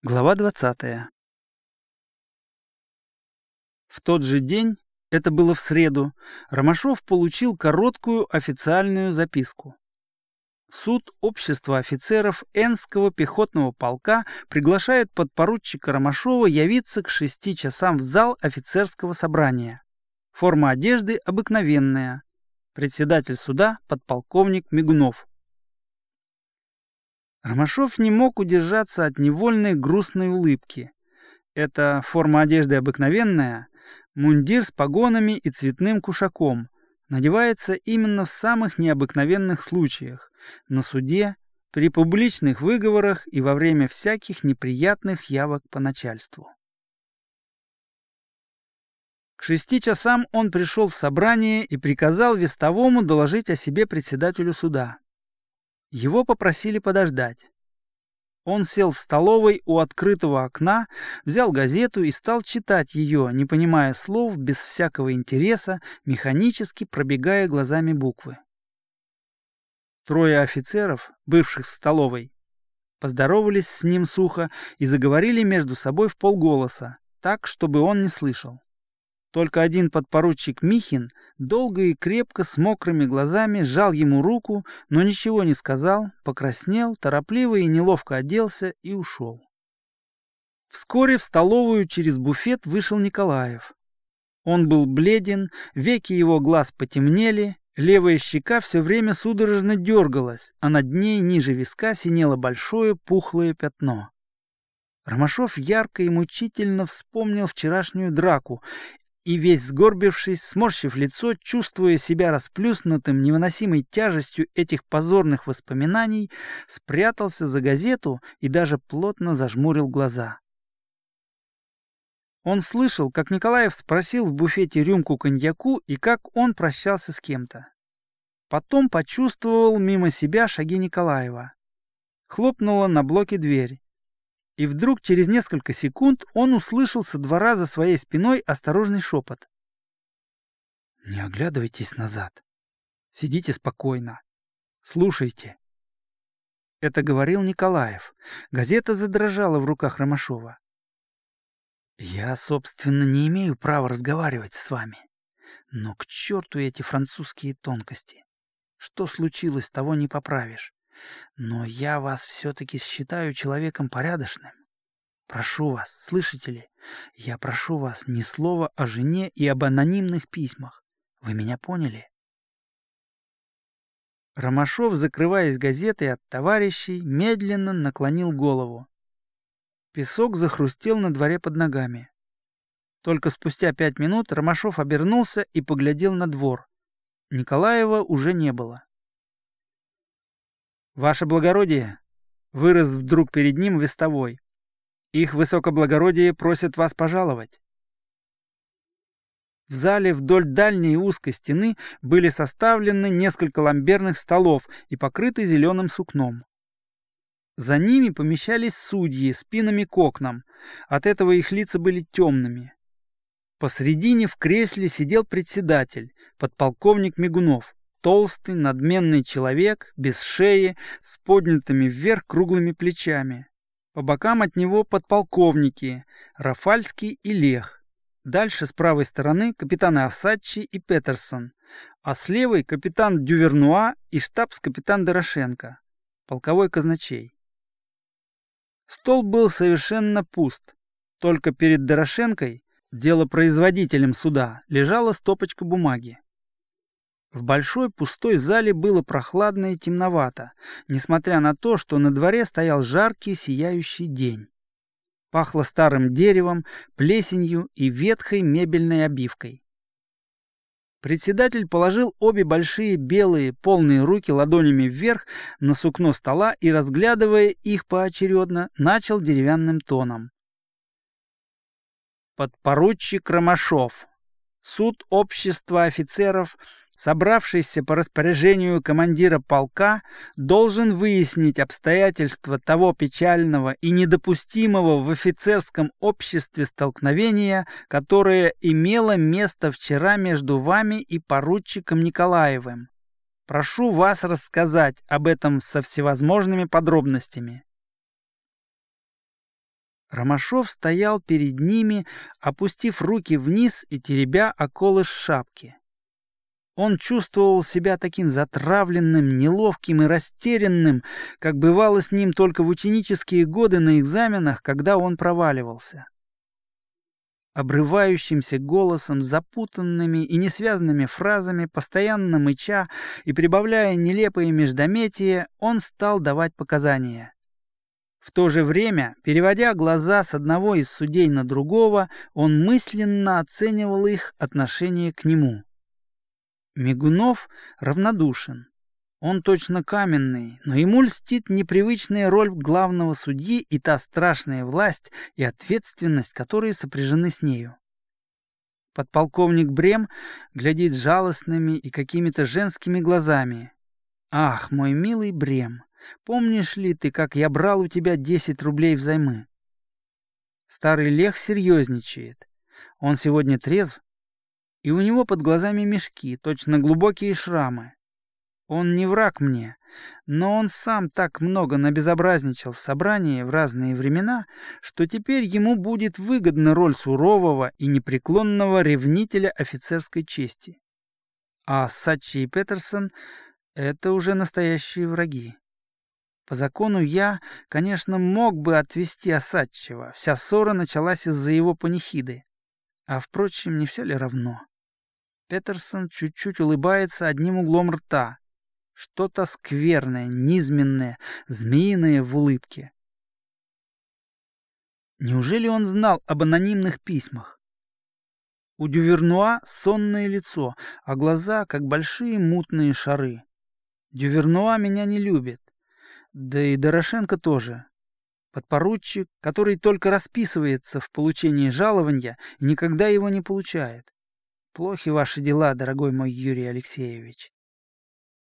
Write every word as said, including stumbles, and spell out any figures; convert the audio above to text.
Глава двадцатая. В тот же день, это было в среду, Ромашов получил короткую официальную записку. Суд общества офицеров Энского пехотного полка приглашает подпоручика Ромашова явиться к шести часам в зал офицерского собрания. Форма одежды обыкновенная. Председатель суда подполковник Мигунов. Ромашов не мог удержаться от невольной грустной улыбки. Эта форма одежды обыкновенная, мундир с погонами и цветным кушаком, надевается именно в самых необыкновенных случаях, на суде, при публичных выговорах и во время всяких неприятных явок по начальству. К шести часам он пришел в собрание и приказал вестовому доложить о себе председателю суда. Его попросили подождать. Он сел в столовой у открытого окна, взял газету и стал читать ее, не понимая слов, без всякого интереса, механически пробегая глазами буквы. Трое офицеров, бывших в столовой, поздоровались с ним сухо и заговорили между собой вполголоса, так, чтобы он не слышал. Только один подпоручик Михин долго и крепко с мокрыми глазами сжал ему руку, но ничего не сказал, покраснел, торопливо и неловко оделся и ушел. Вскоре в столовую через буфет вышел Николаев. Он был бледен, веки его глаз потемнели, левая щека все время судорожно дергалась, а над ней ниже виска синело большое пухлое пятно. Ромашов ярко и мучительно вспомнил вчерашнюю драку, и весь сгорбившись, сморщив лицо, чувствуя себя расплюснутым невыносимой тяжестью этих позорных воспоминаний, спрятался за газету и даже плотно зажмурил глаза. Он слышал, как Николаев спросил в буфете рюмку коньяку и как он прощался с кем-то. Потом почувствовал мимо себя шаги Николаева. Хлопнула на блоке дверь. И вдруг через несколько секунд он услышал со двора за своей спиной осторожный шепот. «Не оглядывайтесь назад. Сидите спокойно. Слушайте». Это говорил Николаев. Газета задрожала в руках Ромашова. «Я, собственно, не имею права разговаривать с вами. Но к черту эти французские тонкости. Что случилось, того не поправишь. Но я вас все-таки считаю человеком порядочным. Прошу вас, слышите ли, я прошу вас ни слова о жене и об анонимных письмах. Вы меня поняли?» Ромашов, закрываясь газетой от товарищей, медленно наклонил голову. Песок захрустел на дворе под ногами. Только спустя пять минут Ромашов обернулся и поглядел на двор. Николаева уже не было. «Ваше благородие!» — вырос вдруг перед ним вестовой. «Их высокоблагородие просят вас пожаловать». В зале вдоль дальней узкой стены были составлены несколько ламберных столов и покрыты зеленым сукном. За ними помещались судьи спинами к окнам, от этого их лица были темными. Посредине в кресле сидел председатель, подполковник Мигунов. Толстый, надменный человек, без шеи, с поднятыми вверх круглыми плечами. По бокам от него подполковники Рафальский и Лех. Дальше с правой стороны капитаны Осадчий и Петерсон, а с левой капитан Дювернуа и штабс-капитан Дорошенко, полковой казначей. Стол был совершенно пуст. Только перед Дорошенкой, делопроизводителем суда, лежала стопочка бумаги. В большой пустой зале было прохладно и темновато, несмотря на то, что на дворе стоял жаркий сияющий день. Пахло старым деревом, плесенью и ветхой мебельной обивкой. Председатель положил обе большие белые полные руки ладонями вверх на сукно стола и, разглядывая их поочередно, начал деревянным тоном. «Подпоручик Ромашов, суд общества офицеров, собравшийся по распоряжению командира полка, должен выяснить обстоятельства того печального и недопустимого в офицерском обществе столкновения, которое имело место вчера между вами и поручиком Николаевым. Прошу вас рассказать об этом со всевозможными подробностями». Ромашов стоял перед ними, опустив руки вниз и теребя околыш шапки. Он чувствовал себя таким затравленным, неловким и растерянным, как бывало с ним только в ученические годы на экзаменах, когда он проваливался. Обрывающимся голосом, запутанными и несвязанными фразами, постоянно мыча и прибавляя нелепые междометия, он стал давать показания. В то же время, переводя глаза с одного из судей на другого, он мысленно оценивал их отношение к нему. Мигунов равнодушен. Он точно каменный, но ему льстит непривычная роль главного судьи и та страшная власть и ответственность, которые сопряжены с нею. Подполковник Брем глядит жалостными и какими-то женскими глазами. «Ах, мой милый Брем, помнишь ли ты, как я брал у тебя десять рублей взаймы?» Старый Лех серьезничает. Он сегодня трезв, и у него под глазами мешки, точно глубокие шрамы. Он не враг мне, но он сам так много набезобразничал в собрании в разные времена, что теперь ему будет выгодна роль сурового и непреклонного ревнителя офицерской чести. А Сачи и Петерсон — это уже настоящие враги. По закону я, конечно, мог бы отвести Осадчего, вся ссора началась из-за его панихиды. А, впрочем, не все ли равно? Петерсон чуть-чуть улыбается одним углом рта. Что-то скверное, низменное, змеиное в улыбке. Неужели он знал об анонимных письмах? У Дювернуа сонное лицо, а глаза, как большие мутные шары. Дювернуа меня не любит. Да и Дорошенко тоже. Подпоручик, который только расписывается в получении жалования и никогда его не получает. Плохи ваши дела, дорогой мой Юрий Алексеевич.